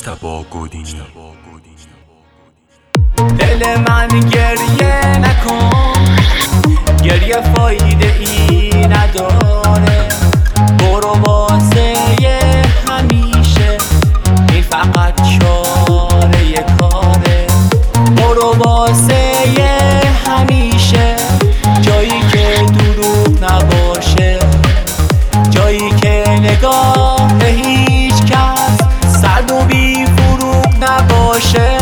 مجتبی گودینی. دل من گریه نکن، گریه فایده ای نداره. برو واسه همیشه، این فقط چاره کاره. برو واسه همیشه، جایی که دروغ نباشه، جایی که نگاه هیچ کس سرد و بی فروغ نباشه.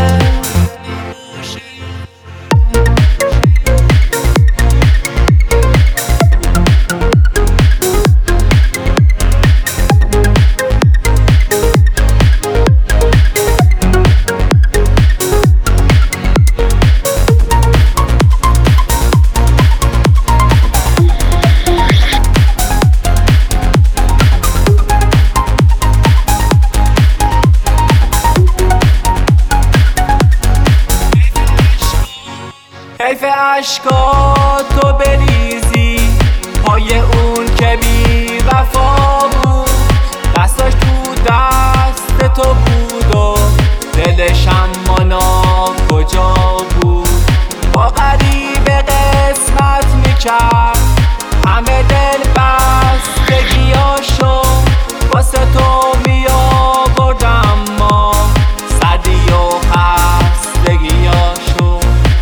حیف عشقاتو بریزی پای اون که بی وفا بود. دستاش تو دست تو بود و دلش اما کجا بود. با غریبه قسمت میکرد همه دل بستگیاشو، واسه تو میآورد اما سردی و خستگیاشو.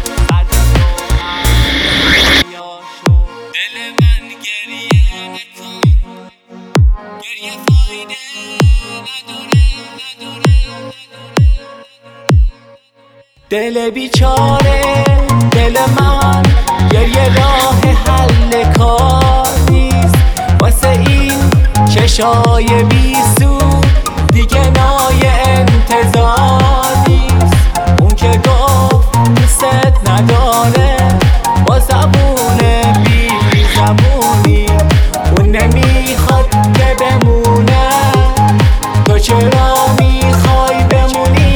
دل من گریه نکن، گریه فایده نداره. دل بیچاره دل من، گریه راه حل کار نیست. واسه این چشای بی سود دیگه نای انتظار نیست. اون که گفت دوست نداره با زبون بی زبونی، اون نمیخواد که بمونه، تو چرا میخوای بمونی؟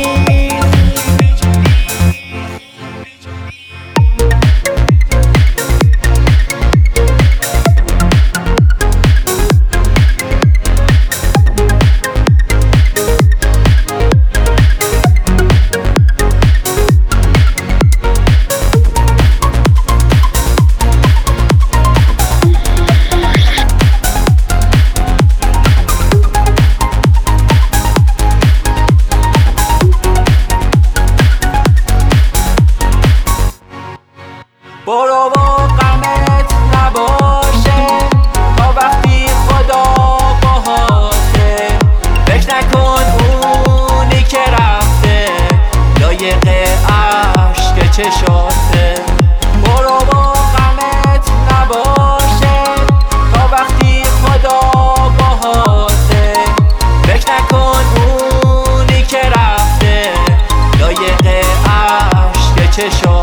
برو و غمت نباشه تا وقتی خدا باهاته. فکر نکن اونی که رفته لایق عشق چشاته. برو و غمت نباشه تا وقتی خدا باهاته. فکر نکن اونی که رفته لایق عشق چشاته.